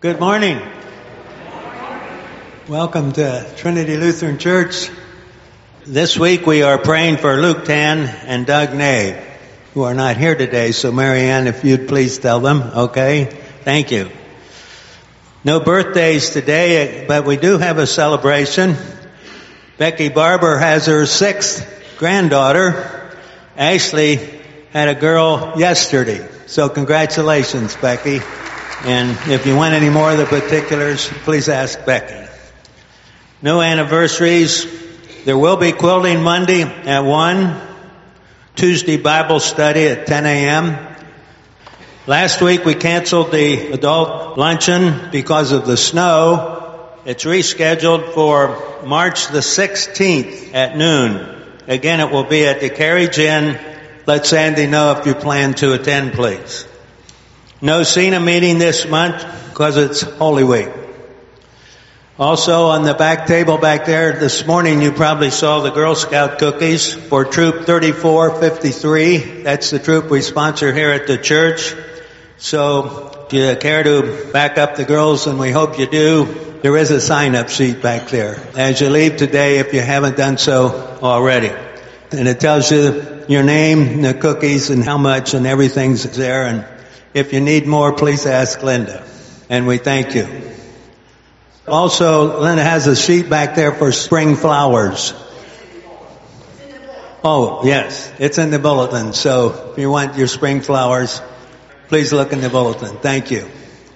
Good morning. Welcome to Trinity Lutheran Church. This week we are praying for Luke Tan and Doug Ney, who are not here today. So Marianne, if you'd please tell them, okay? Thank you. No birthdays today, but we do have a celebration. Becky Barber has her 6th granddaughter. Ashley had a girl yesterday. So congratulations, Becky. And if you want any more of the particulars, please ask Becky. No anniversaries. There will be Quilting Monday at 1, Tuesday Bible study at 10 a.m. Last week we canceled the adult luncheon because of the snow. It's rescheduled for March the 16th at noon. Again, it will be at the Carriage Inn. Let Sandy know if you plan to attend, please. No Cena meeting this month because it's Holy Week. Also on the back table back there this morning, you probably saw the Girl Scout cookies for Troop 3453. That's the troop we sponsor here at the church. So if you care to back up the girls, and we hope you do, there is a sign-up sheet back there as you leave today if you haven't done so already. And it tells you your name, the cookies, and how much, and everything's there. And if you need more, please ask Linda. And we thank you. Also, Linda has a sheet back there for spring flowers. Oh, yes, it's in the bulletin. So if you want your spring flowers, please look in the bulletin. Thank you.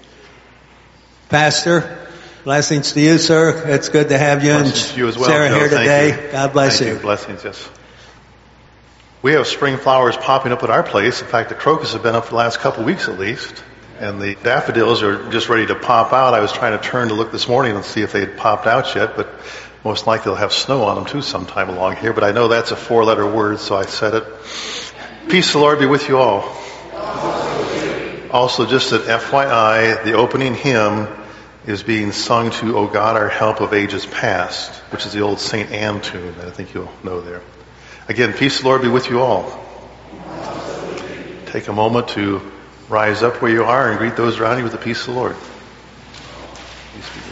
Pastor, blessings to you, sir. It's good to have you and you as well, Sarah Joe. here today. Thank you. God bless Thank you. you. Blessings, yes. We have spring flowers popping up at our place. In fact, the crocus have been up for the last couple of weeks at least. And the daffodils are just ready to pop out. I was trying to turn to look this morning and see if they had popped out yet, but most likely they'll have snow on them too sometime along here. But I know that's a 4-letter word, so I said it. Peace of the Lord be with you all. Also, just an FYI, the opening hymn is being sung to O God, Our Help of Ages Past, which is the old St. Anne tune that I think you'll know there. Again, peace of the Lord be with you all. Take a moment to rise up where you are and greet those around you with the peace of the Lord. Peace be with you.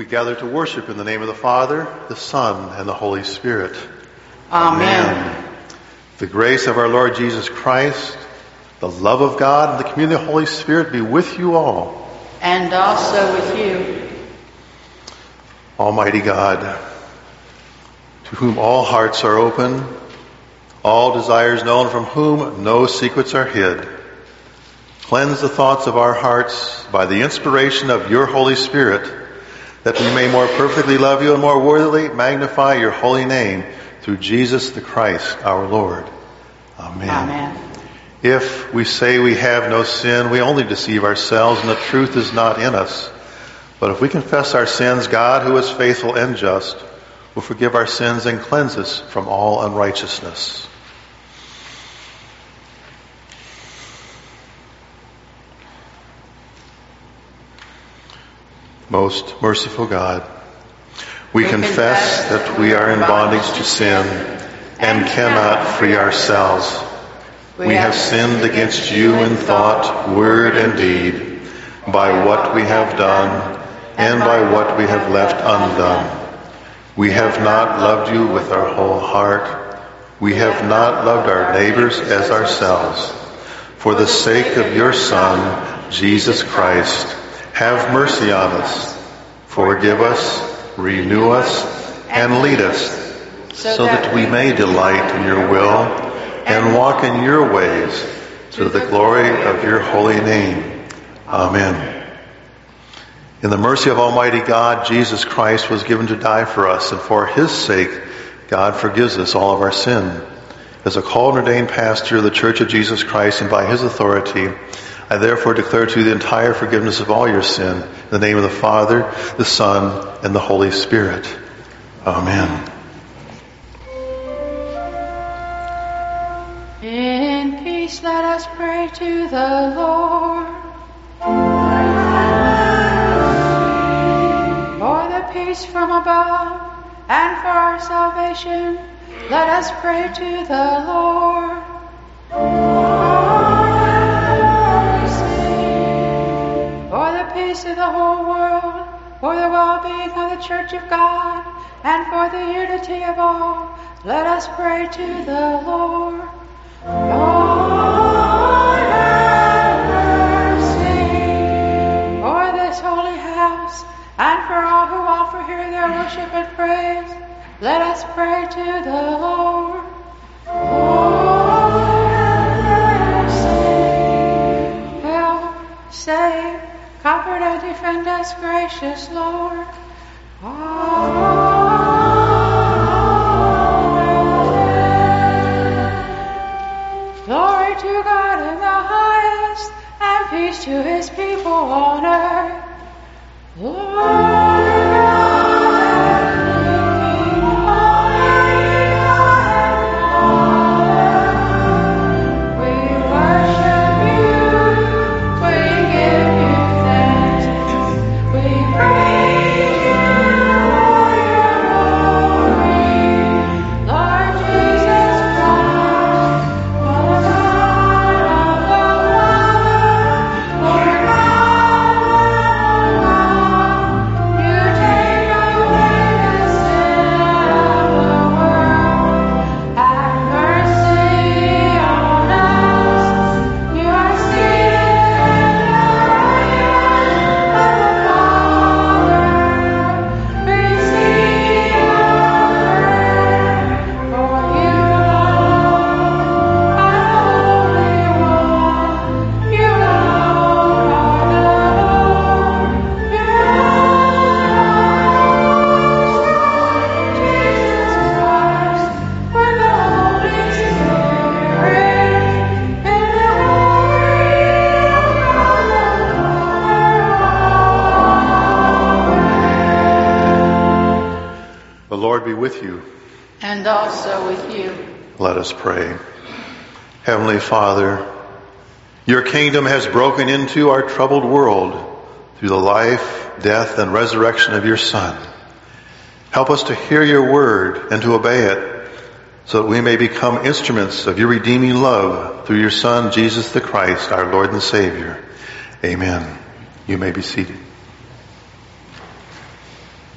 gather to worship in the name of the Father, the Son, and the Holy Spirit. Amen. The grace of our Lord Jesus Christ, the love of God, and the communion of the Holy Spirit be with you all. And also with you. Almighty God, to whom all hearts are open, all desires known, from whom no secrets are hid, cleanse the thoughts of our hearts by the inspiration of your Holy Spirit, that we may more perfectly love you and more worthily magnify your holy name through Jesus the Christ, our Lord. Amen. Amen. If we say we have no sin, we only deceive ourselves, and the truth is not in us. But if we confess our sins, God, who is faithful and just, will forgive our sins and cleanse us from all unrighteousness. Most merciful God, we confess that we are in bondage to sin and cannot free ourselves. We have sinned against you in thought, word, and deed, by what we have done and by what we have left undone. We have not loved you with our whole heart. We have not loved our neighbors as ourselves. For the sake of your Son, Jesus Christ, have mercy on us. Forgive us, renew us, and lead us, so that we may delight in your will and walk in your ways, to the glory of your holy name. Amen. In the mercy of Almighty God, Jesus Christ was given to die for us, and for his sake, God forgives us all of our sin. As a called and ordained pastor of the Church of Jesus Christ, and by his authority, I therefore declare to you the entire forgiveness of all your sin, in the name of the Father, the Son, and the Holy Spirit. Amen. In peace let us pray to the Lord. For the peace from above and for our salvation, let us pray to the Lord. For the peace of the whole world, for the well-being of the Church of God, and for the unity of all, let us pray to the Lord. Lord, have mercy. For this holy house, and for all who offer here their worship and praise, let us pray to the Lord. Lord, have mercy. Help, save, comfort, and defend us, gracious Lord. Amen. Glory to God in the highest, and peace to his people on earth. Lord with you. And also with you. Let us pray. Heavenly Father, your kingdom has broken into our troubled world through the life, death, and resurrection of your Son. Help us to hear your word and to obey it, so that we may become instruments of your redeeming love through your Son, Jesus the Christ, our Lord and Savior. Amen. You may be seated.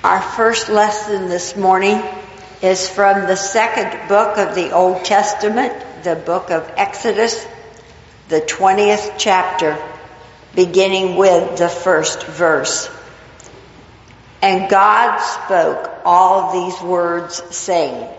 Our first lesson this morning is from the second book of the Old Testament, the book of Exodus, the 20th chapter, beginning with the first verse. And God spoke all these words, saying,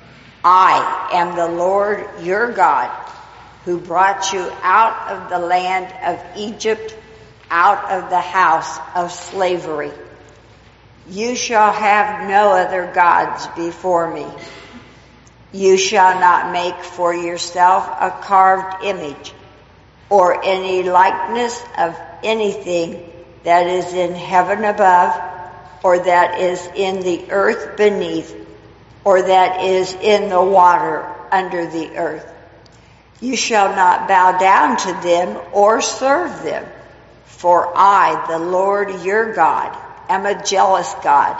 I am the Lord your God, who brought you out of the land of Egypt, out of the house of slavery. You shall have no other gods before me. You shall not make for yourself a carved image or any likeness of anything that is in heaven above, or that is in the earth beneath, or that is in the water under the earth. You shall not bow down to them or serve them, for I, the Lord your God, am a jealous God,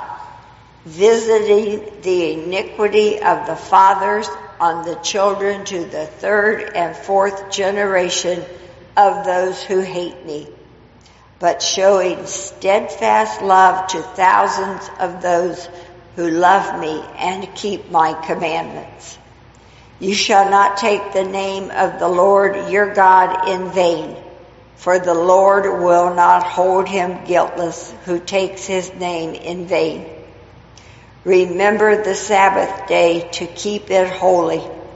visiting the iniquity of the fathers on the children to the third and fourth generation of those who hate me, but showing steadfast love to thousands of those who love me and keep my commandments. You shall not take the name of the Lord your God in vain, for the Lord will not hold him guiltless who takes his name in vain. Remember the Sabbath day to keep it holy.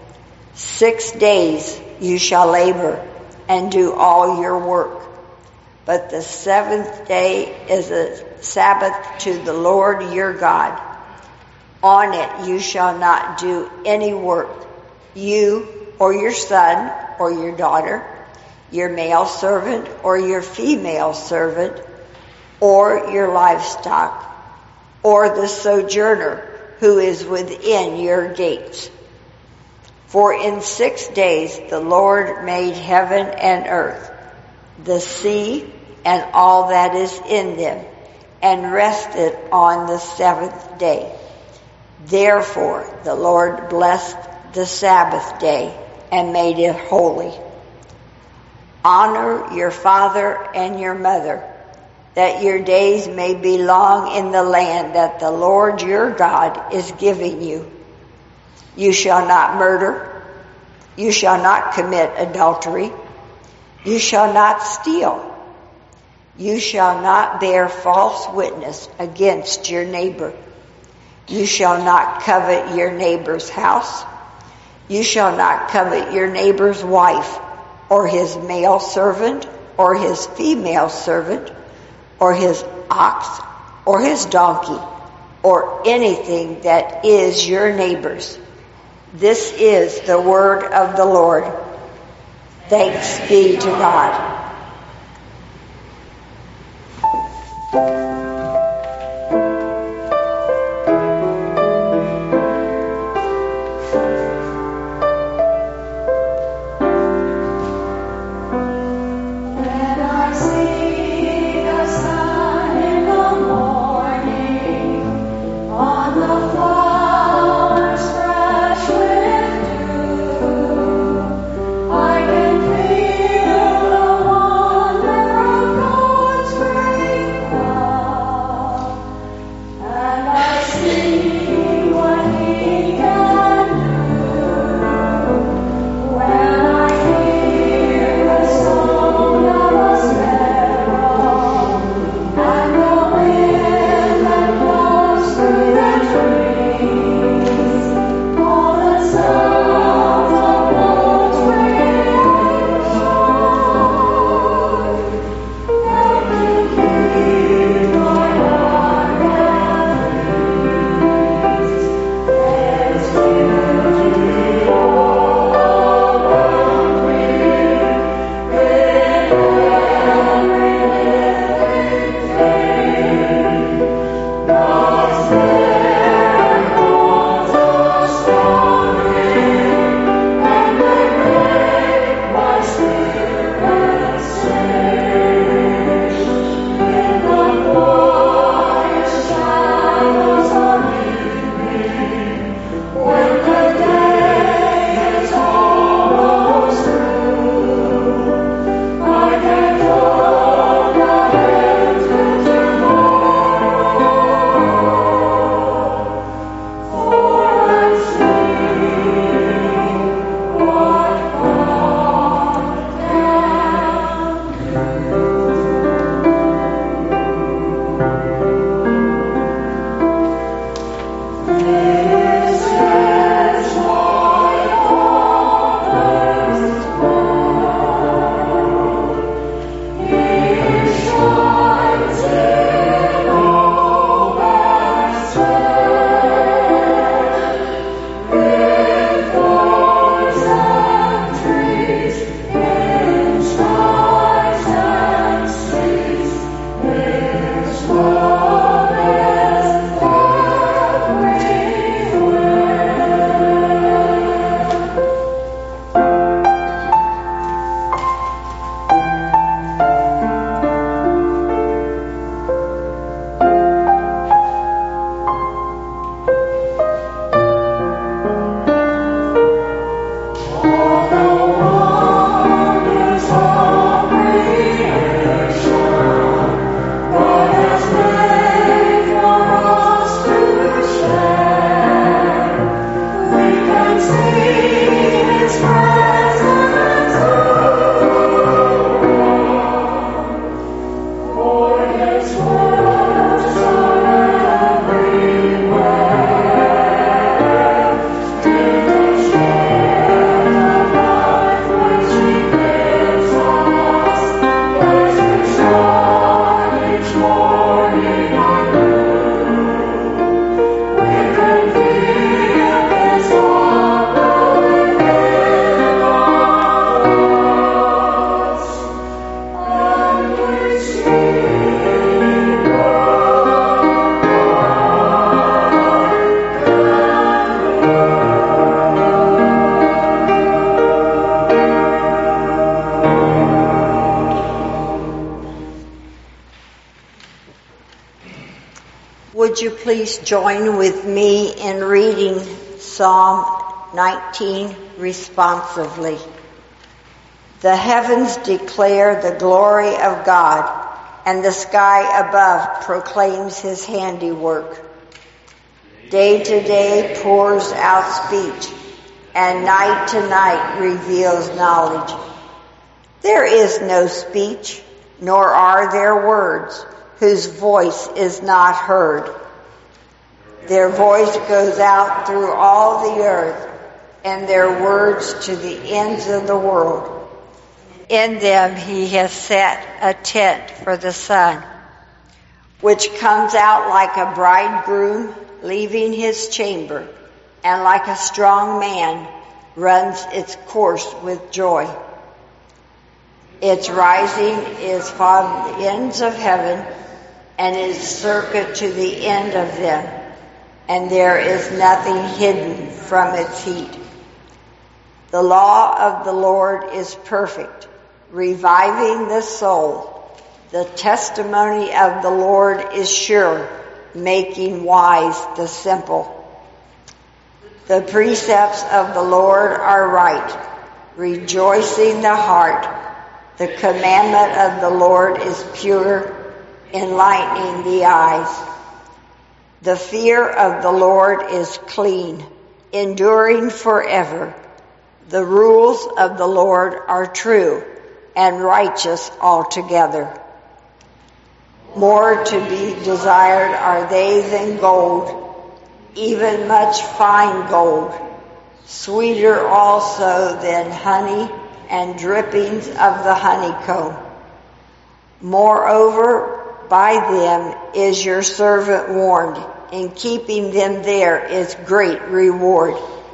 6 days you shall labor and do all your work. But the seventh day is a Sabbath to the Lord your God. On it you shall not do any work, you or your son or your daughter, your male servant or your female servant, or your livestock, or the sojourner who is within your gates. For in 6 days the Lord made heaven and earth, the sea and all that is in them, and rested on the seventh day. Therefore the Lord blessed the Sabbath day and made it holy. Honor your father and your mother, that your days may be long in the land that the Lord your God is giving you. You shall not murder. You shall not commit adultery. You shall not steal. You shall not bear false witness against your neighbor. You shall not covet your neighbor's house. You shall not covet your neighbor's wife, or his male servant, or his female servant, or his ox, or his donkey, or anything that is your neighbor's. This is the word of the Lord. Thanks be to God. I can feel the would you please join with me in reading Psalm 19 responsively? The heavens declare the glory of God, and the sky above proclaims his handiwork. Day to day pours out speech, and night to night reveals knowledge. There is no speech, nor are there words, whose voice is not heard. Their voice goes out through all the earth, and their words to the ends of the world. In them he has set a tent for the sun, which comes out like a bridegroom leaving his chamber, and like a strong man runs its course with joy. Its rising is from the ends of heaven, and its circuit to the end of them, and there is nothing hidden from its heat. The law of the Lord is perfect, reviving the soul. The testimony of the Lord is sure, making wise the simple. The precepts of the Lord are right, rejoicing the heart. The commandment of the Lord is pure, enlightening the eyes. The fear of the Lord is clean, enduring forever. The rules of the Lord are true and righteous altogether. More to be desired are they than gold, even much fine gold, sweeter also than honey and drippings of the honeycomb. Moreover, by them is your servant warned. In keeping them there is great reward.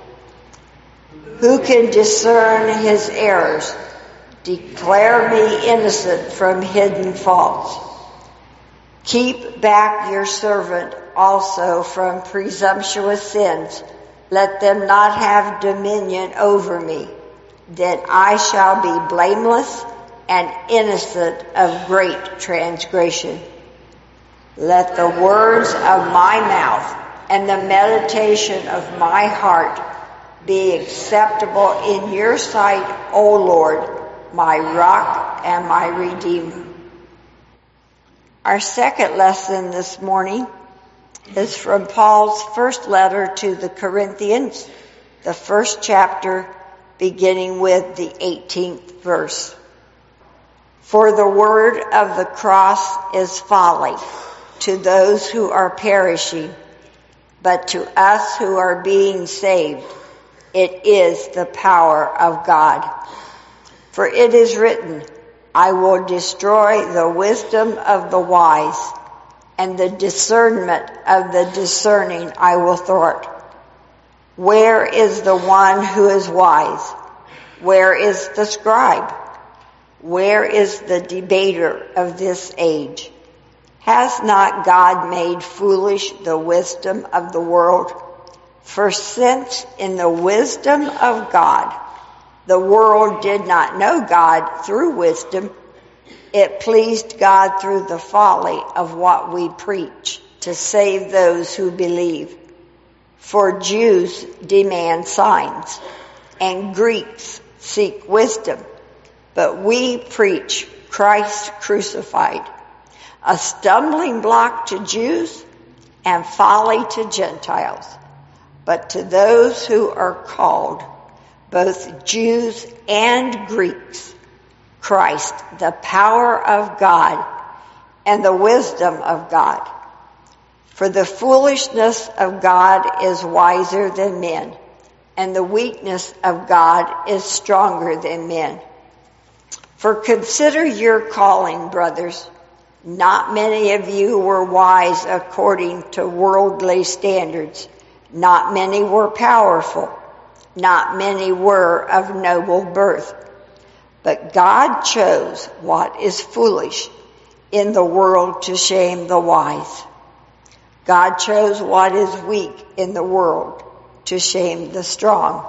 Who can discern his errors? Declare me innocent from hidden faults. Keep back your servant also from presumptuous sins. Let them not have dominion over me. Then I shall be blameless and innocent of great transgression. Let the words of my mouth and the meditation of my heart be acceptable in your sight, O Lord, my rock and my redeemer. Our second lesson this morning is from Paul's first letter to the Corinthians, the first chapter, beginning with the 18th verse. For the word of the cross is folly to those who are perishing, but to us who are being saved, it is the power of God. For it is written, I will destroy the wisdom of the wise, and the discernment of the discerning I will thwart. Where is the one who is wise? Where is the scribe? Where is the debater of this age? Has not God made foolish the wisdom of the world? For since in the wisdom of God, the world did not know God through wisdom, it pleased God through the folly of what we preach to save those who believe. For Jews demand signs, and Greeks seek wisdom, but we preach Christ crucified, a stumbling block to Jews and folly to Gentiles. But to those who are called, both Jews and Greeks, Christ, the power of God and the wisdom of God. For the foolishness of God is wiser than men, and the weakness of God is stronger than men. For consider your calling, brothers. Not many of you were wise according to worldly standards. Not many were powerful. Not many were of noble birth. But God chose what is foolish in the world to shame the wise. God chose what is weak in the world to shame the strong.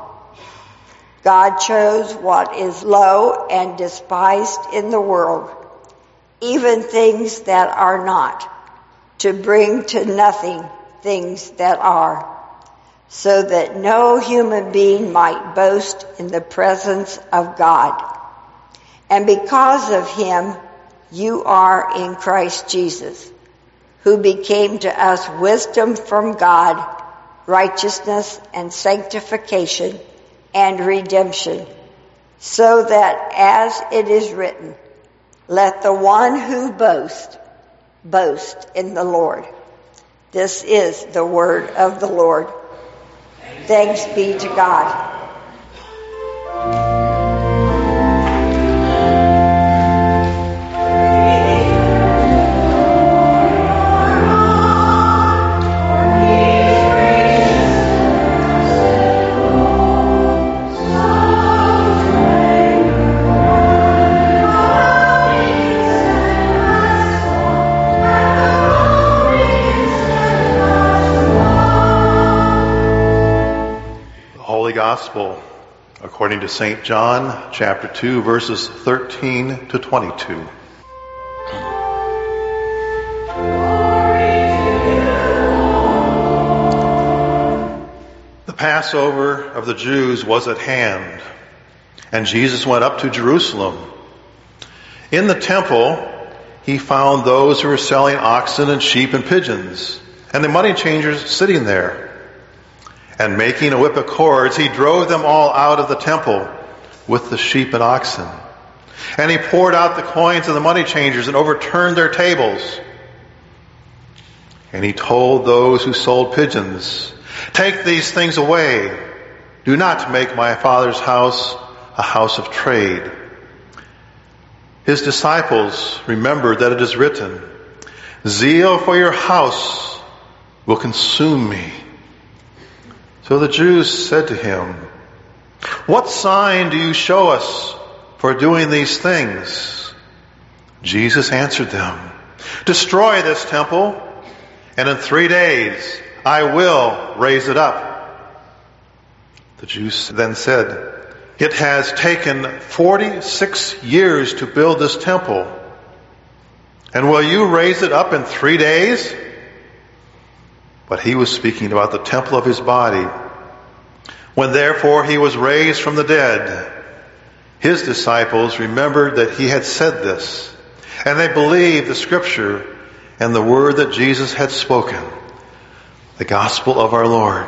God chose what is low and despised in the world, even things that are not, to bring to nothing things that are, so that no human being might boast in the presence of God. And because of him, you are in Christ Jesus, who became to us wisdom from God, righteousness and sanctification and redemption, so that as it is written, let the one who boasts, boast in the Lord. This is the word of the Lord. Thanks be to God. Gospel according to St. John, chapter 2, verses 13 to 22. The Passover of the Jews was at hand, and Jesus went up to Jerusalem. In the temple, he found those who were selling oxen and sheep and pigeons, and the money changers sitting there. And making a whip of cords, he drove them all out of the temple with the sheep and oxen. And he poured out the coins of the money changers and overturned their tables. And he told those who sold pigeons, "Take these things away. Do not make my Father's house a house of trade." His disciples remembered that it is written, "Zeal for your house will consume me." So the Jews said to him, "What sign do you show us for doing these things?" Jesus answered them, "Destroy this temple, and in 3 days I will raise it up." The Jews then said, "It has taken 46 years to build this temple, and will you raise it up in 3 days?" But he was speaking about the temple of his body. When therefore he was raised from the dead, his disciples remembered that he had said this, and they believed the scripture and the word that Jesus had spoken. The gospel of our Lord.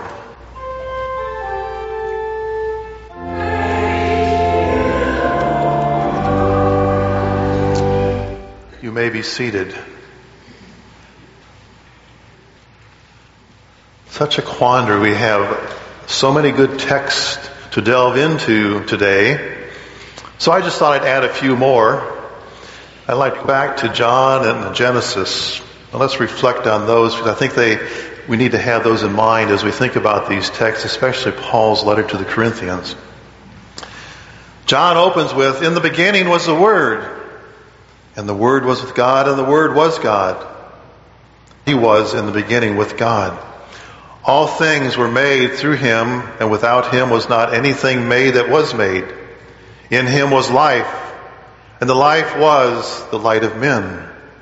You may be seated. Such a quandary. We have so many good texts to delve into today. So I just thought I'd add a few more. I'd like to go back to John and Genesis. Now let's reflect on those, because I think we need to have those in mind as we think about these texts, especially Paul's letter to the Corinthians. John opens with, "In the beginning was the Word, and the Word was with God, and the Word was God. He was in the beginning with God. All things were made through him, and without him was not anything made that was made. In him was life, and the life was the light of men."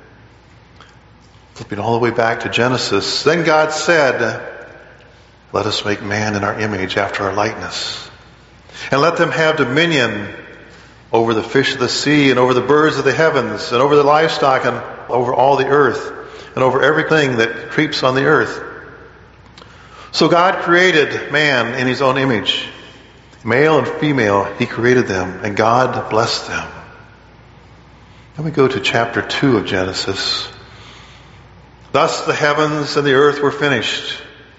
Flipping all the way back to Genesis, "Then God said, let us make man in our image after our likeness, and let them have dominion over the fish of the sea, and over the birds of the heavens, and over the livestock, and over all the earth, and over everything that creeps on the earth." So God created man in his own image. Male and female, he created them, and God blessed them. Then we go to chapter 2 of Genesis. "Thus the heavens and the earth were finished,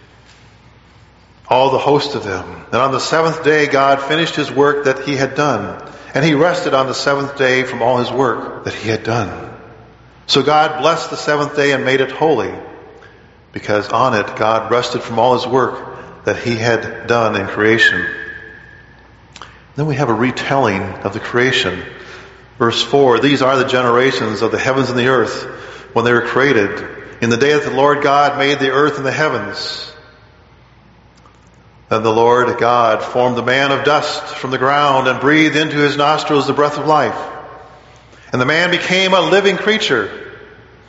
all the host of them. And on the seventh day God finished his work that he had done, and he rested on the seventh day from all his work that he had done. So God blessed the seventh day and made it holy, because on it God rested from all his work that he had done in creation." Then we have a retelling of the creation. Verse 4, "These are the generations of the heavens and the earth when they were created, in the day that the Lord God made the earth and the heavens. Then the Lord God formed the man of dust from the ground and breathed into his nostrils the breath of life. And the man became a living creature.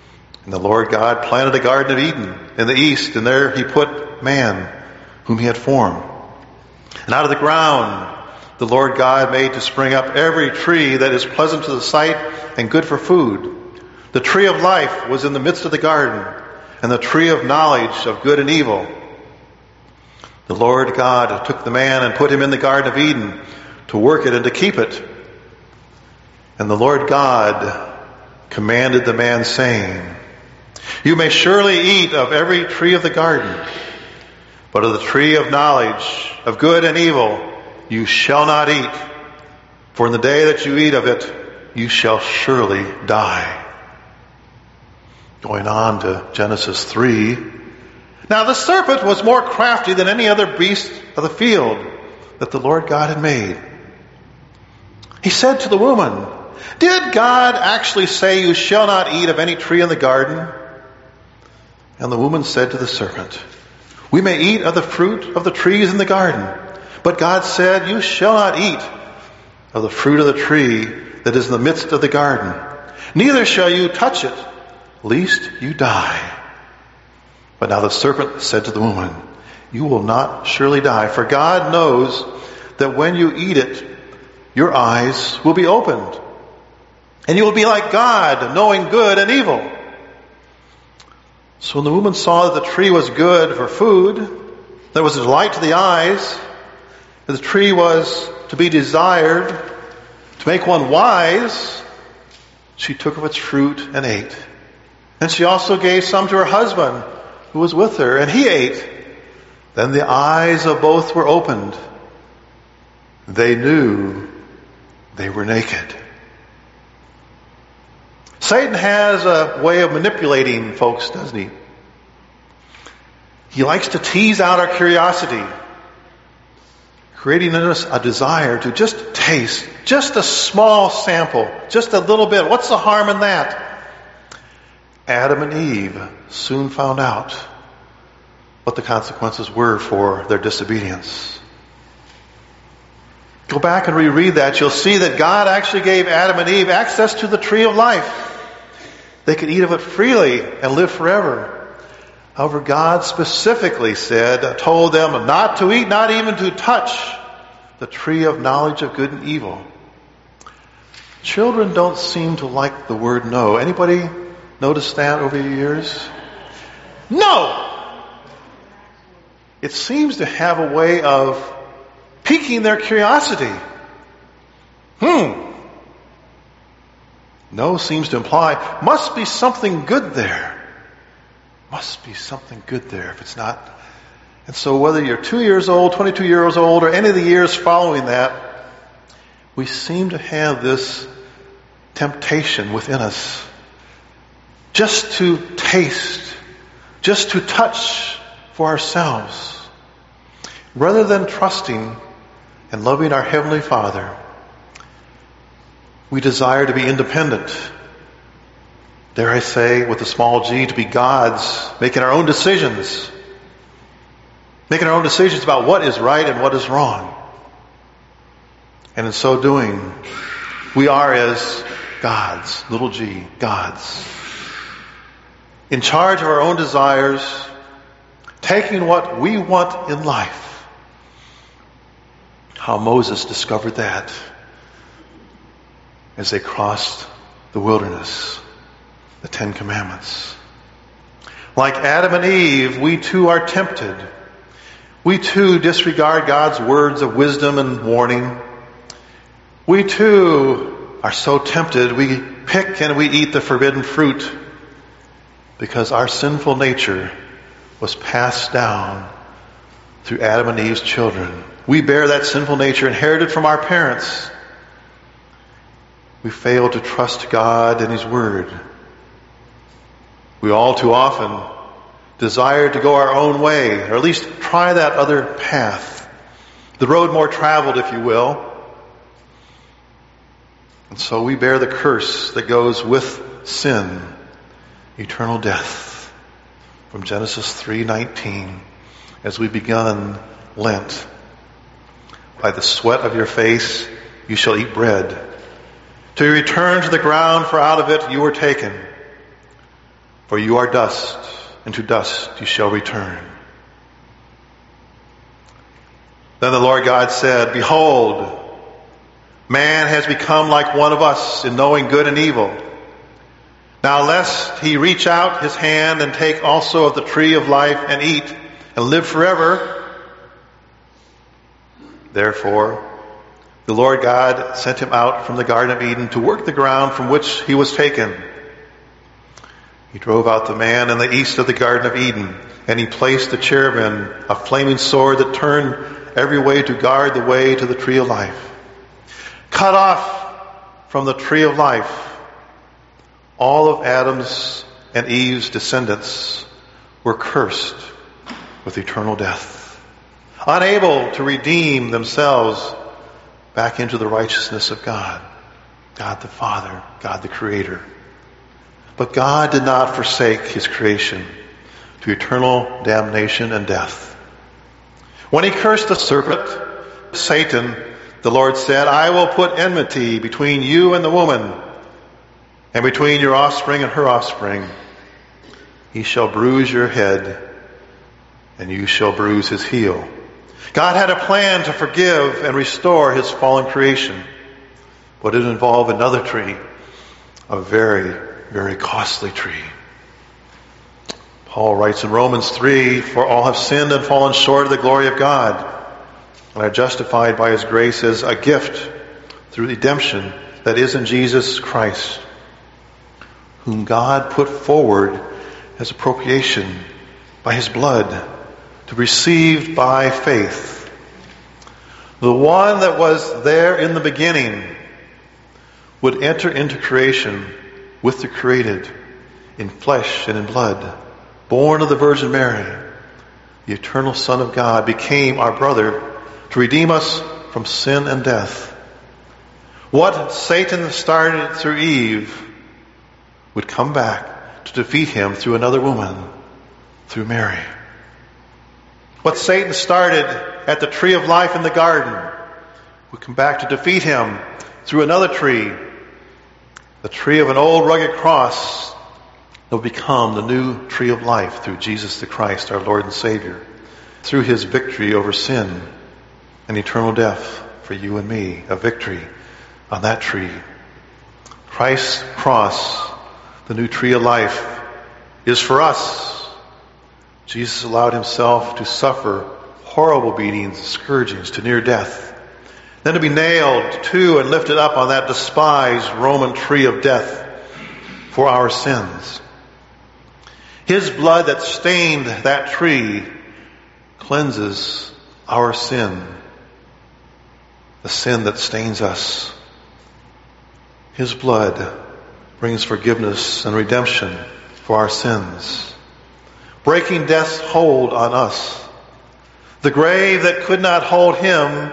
And the Lord God planted a garden of Eden in the east, and there he put man, whom he had formed. And out of the ground the Lord God made to spring up every tree that is pleasant to the sight and good for food. The tree of life was in the midst of the garden, and the tree of knowledge of good and evil. The Lord God took the man and put him in the Garden of Eden to work it and to keep it. And the Lord God commanded the man, saying, You may surely eat of every tree of the garden, but of the tree of knowledge of good and evil you shall not eat, for in the day that you eat of it you shall surely die. Going on to Genesis 3. Now the serpent was more crafty than any other beast of the field that the Lord God had made. He said to the woman, Did God actually say you shall not eat of any tree in the garden? And the woman said to the serpent, We may eat of the fruit of the trees in the garden, but God said, You shall not eat of the fruit of the tree that is in the midst of the garden. Neither shall you touch it, lest you die. But now the serpent said to the woman, You will not surely die, for God knows that when you eat it, your eyes will be opened, and you will be like God, knowing good and evil. So when the woman saw that the tree was good for food, that it was a delight to the eyes, that the tree was to be desired, to make one wise, she took of its fruit and ate. And she also gave some to her husband, who was with her, and he ate. Then the eyes of both were opened. They knew they were naked. Satan has a way of manipulating folks, doesn't he? He likes to tease out our curiosity, creating in us a desire to just taste, just a small sample, just a little bit. What's the harm in that? Adam and Eve soon found out what the consequences were for their disobedience. Go back and reread that. You'll see that God actually gave Adam and Eve access to the tree of life. They could eat of it freely and live forever. However, God specifically told them not to eat, not even to touch the tree of knowledge of good and evil. Children don't seem to like the word no. Anybody notice that over the years? No! It seems to have a way of piquing their curiosity. No seems to imply, must be something good there. Must be something good there if it's not. And so whether you're 2 years old, 22 years old, or any of the years following that, we seem to have this temptation within us just to taste, just to touch for ourselves, rather than trusting and loving our Heavenly Father. We desire to be independent. Dare I say, with a small g, to be gods, making our own decisions. Making our own decisions about what is right and what is wrong. And in so doing, we are as gods, little g, gods. In charge of our own desires, taking what we want in life. How Moses discovered that as they crossed the wilderness, the 10 Commandments. Like Adam and Eve, we too are tempted. We too disregard God's words of wisdom and warning. We too are so tempted, we pick and we eat the forbidden fruit because our sinful nature was passed down through Adam and Eve's children. We bear that sinful nature inherited from our parents. We fail to trust God and His Word. We all too often desire to go our own way, or at least try that other path, the road more traveled, if you will. And so we bear the curse that goes with sin, eternal death, from Genesis 3:19, as we begun Lent. By the sweat of your face you shall eat bread, till you return to the ground, for out of it you were taken. For you are dust, and to dust you shall return. Then the Lord God said, Behold, man has become like one of us in knowing good and evil. Now lest he reach out his hand and take also of the tree of life and eat and live forever. Therefore, the Lord God sent him out from the Garden of Eden to work the ground from which he was taken. He drove out the man in the east of the Garden of Eden, and he placed the cherubim, a flaming sword that turned every way to guard the way to the tree of life. Cut off from the tree of life, all of Adam's and Eve's descendants were cursed with eternal death, unable to redeem themselves back into the righteousness of God, God the Father, God the Creator. But God did not forsake his creation to eternal damnation and death. When he cursed the serpent, Satan, the Lord said, I will put enmity between you and the woman, and between your offspring and her offspring. He shall bruise your head, and you shall bruise his heel. God had a plan to forgive and restore his fallen creation, but it involved another tree, a very, very costly tree. Paul writes in Romans 3, For all have sinned and fallen short of the glory of God, and are justified by his grace as a gift through redemption that is in Jesus Christ, whom God put forward as appropriation by his blood to be received by faith. The one that was there in the beginning would enter into creation with the created, in flesh and in blood, born of the Virgin Mary. The eternal Son of God became our brother to redeem us from sin and death. What Satan started through Eve would come back to defeat him through another woman, through Mary. What Satan started at the tree of life in the garden would come back to defeat him through another tree, the tree of an old rugged cross that will become the new tree of life through Jesus the Christ, our Lord and Savior, through his victory over sin and eternal death for you and me, a victory on that tree. Christ's cross, the new tree of life, is for us. Jesus allowed himself to suffer horrible beatings, scourgings to near death, then to be nailed to and lifted up on that despised Roman tree of death for our sins. His blood that stained that tree cleanses our sin, the sin that stains us. His blood brings forgiveness and redemption for our sins, breaking death's hold on us. The grave that could not hold him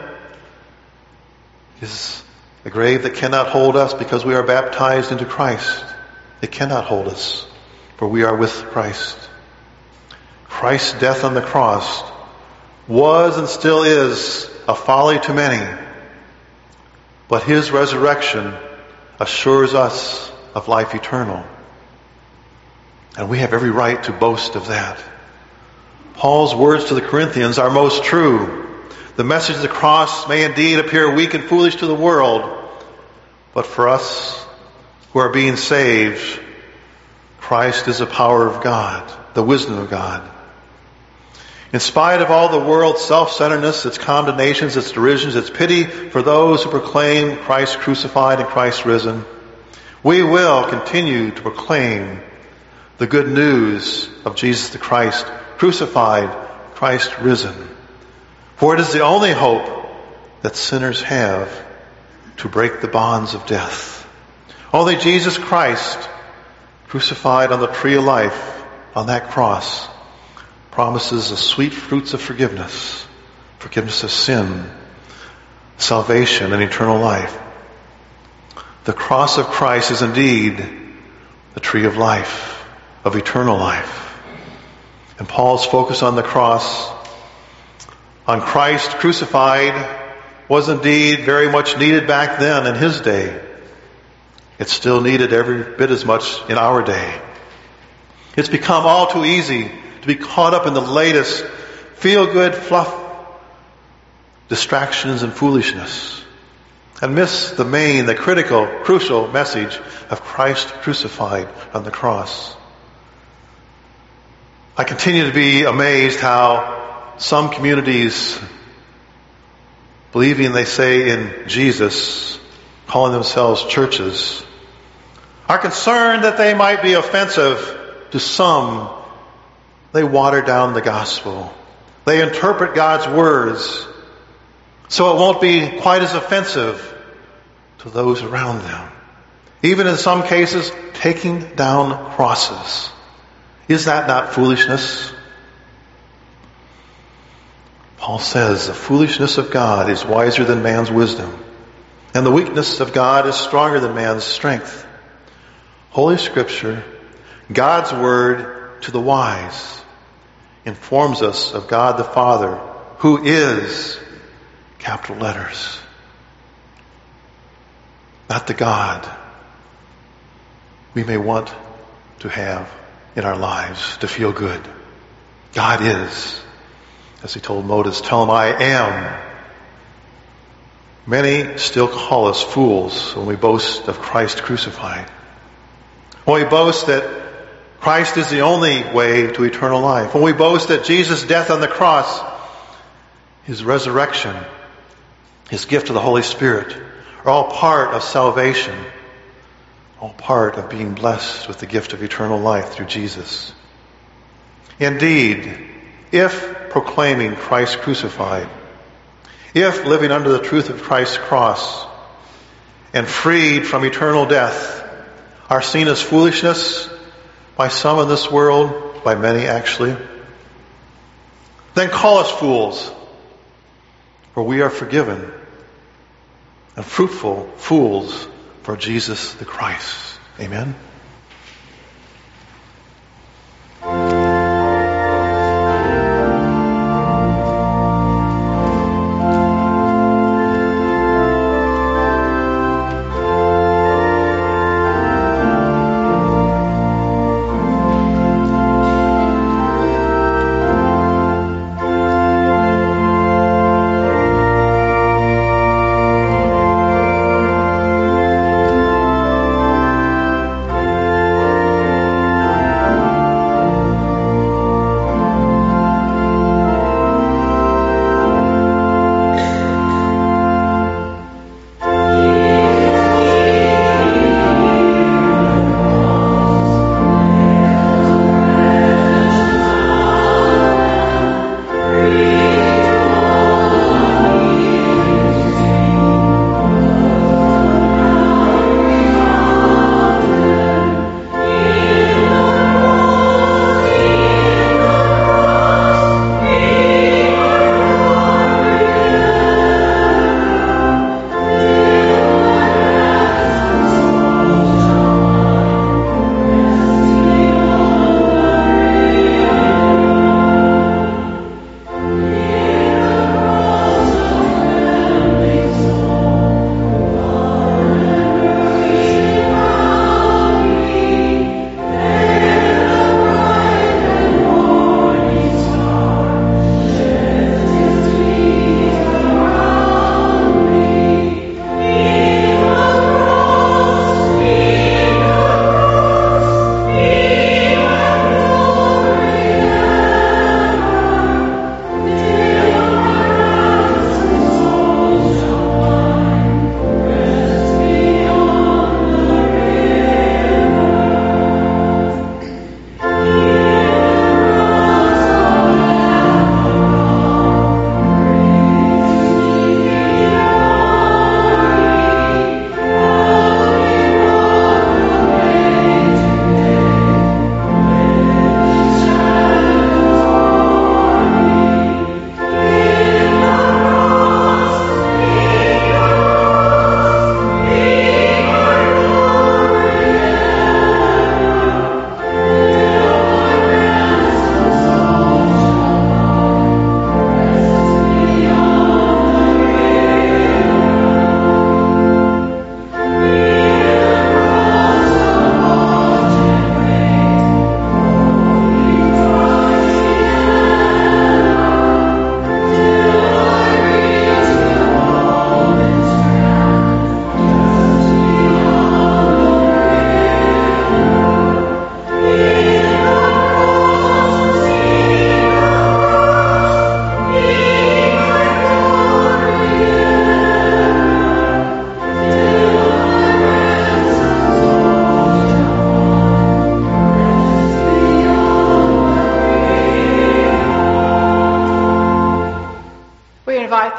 is a grave that cannot hold us because we are baptized into Christ. It cannot hold us, for we are with Christ. Christ's death on the cross was and still is a folly to many, but his resurrection assures us of life eternal. And we have every right to boast of that. Paul's words to the Corinthians are most true. The message of the cross may indeed appear weak and foolish to the world, but for us who are being saved, Christ is the power of God, the wisdom of God. In spite of all the world's self-centeredness, its condemnations, its derisions, its pity for those who proclaim Christ crucified and Christ risen, we will continue to proclaim the good news of Jesus the Christ, crucified, Christ risen. For it is the only hope that sinners have to break the bonds of death. Only Jesus Christ, crucified on the tree of life, on that cross, promises the sweet fruits of forgiveness, forgiveness of sin, salvation, and eternal life. The cross of Christ is indeed the tree of life, of eternal life. And Paul's focus on the cross, on Christ crucified, was indeed very much needed back then in his day. It's still needed every bit as much in our day. It's become all too easy to be caught up in the latest feel-good fluff, distractions and foolishness, and miss the main, the critical, crucial message of Christ crucified on the cross. I continue to be amazed how some communities, believing they say in Jesus, calling themselves churches, are concerned that they might be offensive to some. They water down the gospel. They interpret God's words so it won't be quite as offensive to those around them. Even in some cases, taking down crosses. Is that not foolishness? Paul says the foolishness of God is wiser than man's wisdom, and the weakness of God is stronger than man's strength. Holy Scripture, God's word to the wise, informs us of God the Father, who is, capital letters, not the God we may want to have in our lives to feel good. God is, as he told Moses, tell him I am. Many still call us fools when we boast of Christ crucified. When we boast that Christ is the only way to eternal life. When we boast that Jesus' death on the cross, his resurrection, his gift of the Holy Spirit are all part of salvation, all part of being blessed with the gift of eternal life through Jesus. Indeed, if proclaiming Christ crucified, if living under the truth of Christ's cross and freed from eternal death are seen as foolishness by some in this world, by many actually, then call us fools, for we are forgiven, and fruitful fools for Jesus the Christ. Amen.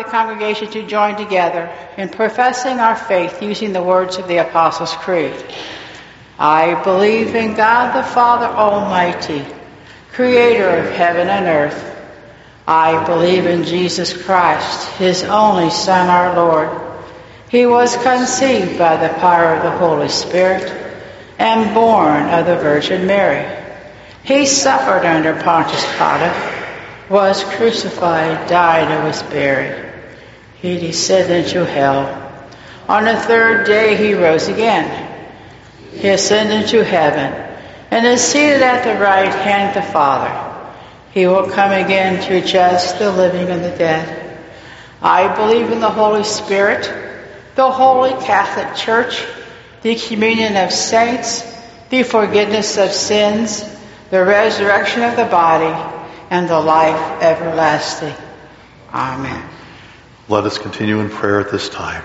the congregation to join together in professing our faith using the words of the Apostles' Creed. I believe in God the Father Almighty, creator of heaven and earth. I believe in Jesus Christ, his only Son, our Lord. He was conceived by the power of the Holy Spirit and born of the Virgin Mary. He suffered under Pontius Pilate, was crucified, died, and was buried. He descended into hell. On the third day he rose again. He ascended to heaven and is seated at the right hand of the Father. He will come again to judge the living and the dead. I believe in the Holy Spirit, the Holy Catholic Church, the communion of saints, the forgiveness of sins, the resurrection of the body, and the life everlasting. Amen. Let us continue in prayer at this time.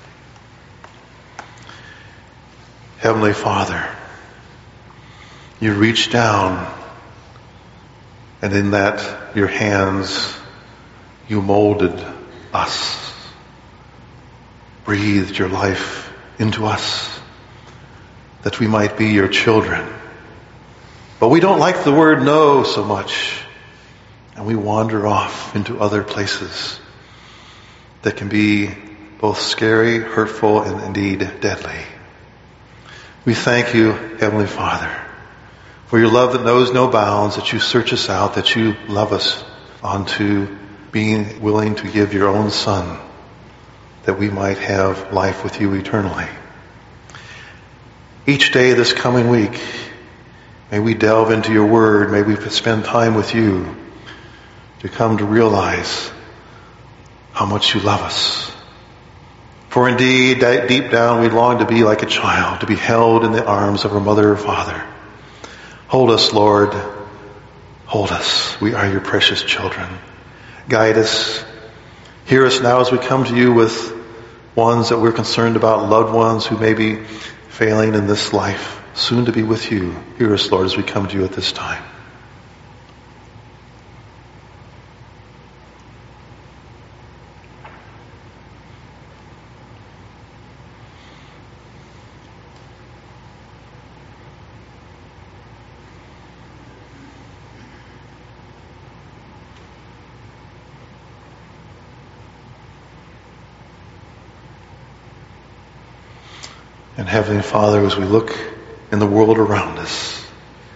Heavenly Father, you reached down, and in that your hands you molded us, breathed your life into us, that we might be your children. But we don't like the word no so much, and we wander off into other places that can be both scary, hurtful, and indeed deadly. We thank you, Heavenly Father, for your love that knows no bounds, that you search us out, that you love us onto being willing to give your own Son, that we might have life with you eternally. Each day this coming week, may we delve into your word, may we spend time with you to come to realize how much you love us. For indeed, deep down we long to be like a child, to be held in the arms of our mother or father. Hold us, Lord. Hold us. We are your precious children. Guide us. Hear us now as we come to you with ones that we're concerned about, loved ones who may be failing in this life, soon to be with you. Hear us, Lord, as we come to you at this time. And Heavenly Father, as we look in the world around us,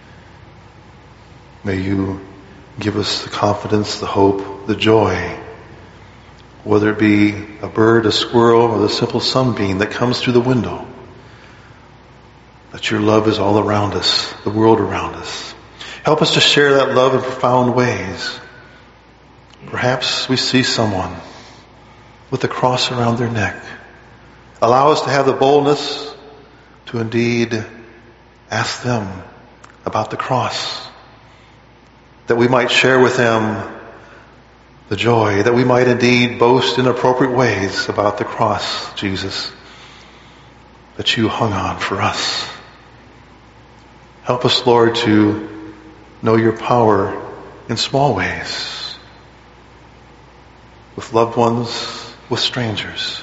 may you give us the confidence, the hope, the joy, whether it be a bird, a squirrel, or the simple sunbeam that comes through the window, that your love is all around us, the world around us. Help us to share that love in profound ways. Perhaps we see someone with a cross around their neck. Allow us to have the boldness to indeed ask them about the cross, that we might share with them the joy, that we might indeed boast in appropriate ways about the cross, Jesus, that you hung on for us. Help us, Lord, to know your power in small ways, with loved ones, with strangers.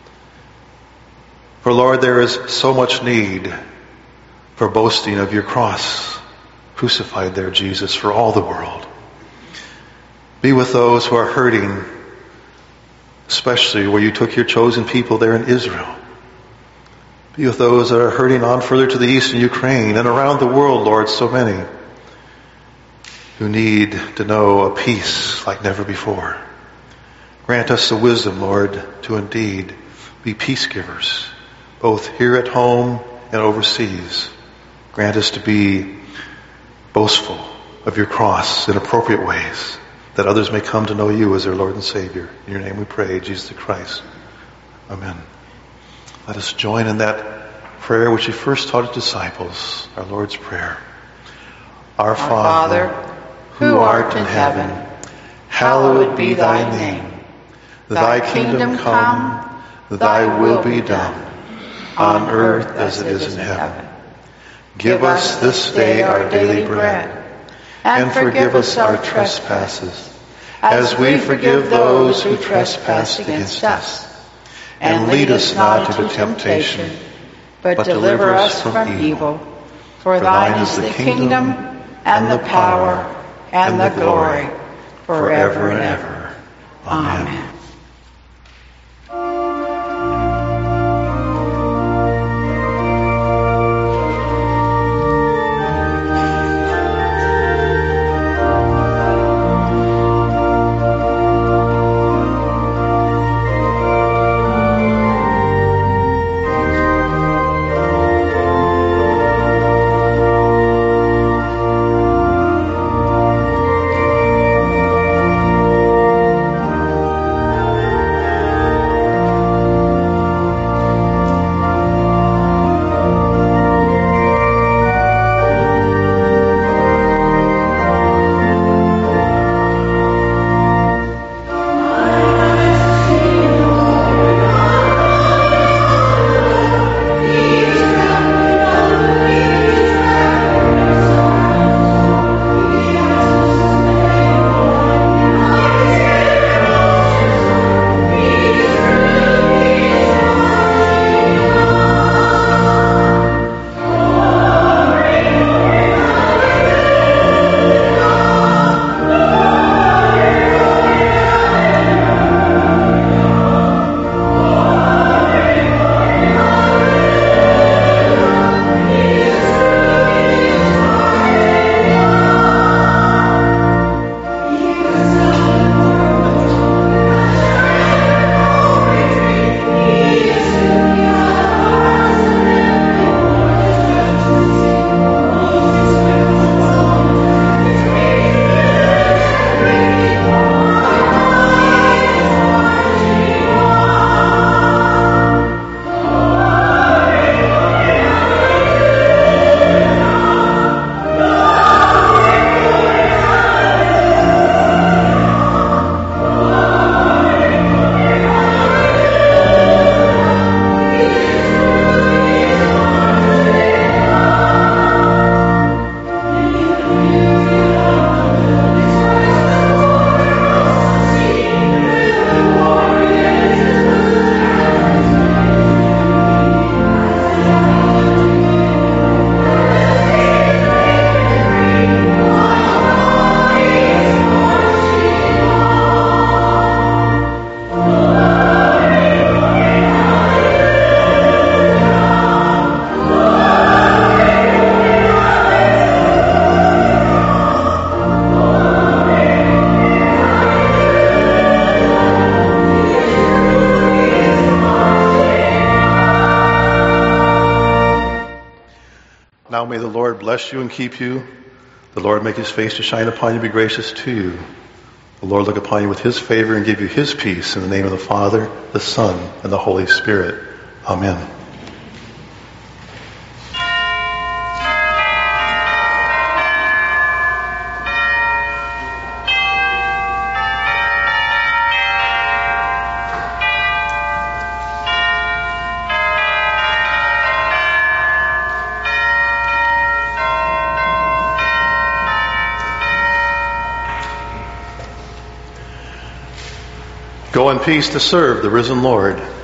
For Lord, there is so much need for boasting of your cross, crucified there, Jesus, for all the world. Be with those who are hurting, especially where you took your chosen people there in Israel. Be with those that are hurting on further to the east in Ukraine and around the world, Lord, so many who need to know a peace like never before. Grant us the wisdom, Lord, to indeed be peace givers, both here at home and overseas. Grant us to be boastful of your cross in appropriate ways, that others may come to know you as their Lord and Savior. In your name we pray, Jesus Christ. Amen. Let us join in that prayer which he first taught his disciples, our Lord's Prayer. Our Father, who art in heaven, hallowed be thy name. Thy kingdom come, thy will be done, on earth as it is in heaven. Give us this day our daily bread, and forgive us our trespasses, as we forgive those who trespass against us. And lead us not into temptation, but deliver us from evil. For thine is the kingdom, and the power, and the glory, forever and ever. Amen. Now may the Lord bless you and keep you. The Lord make his face to shine upon you and be gracious to you. The Lord look upon you with his favor and give you his peace in the name of the Father, the Son, and the Holy Spirit. Amen. Go in peace to serve the risen Lord.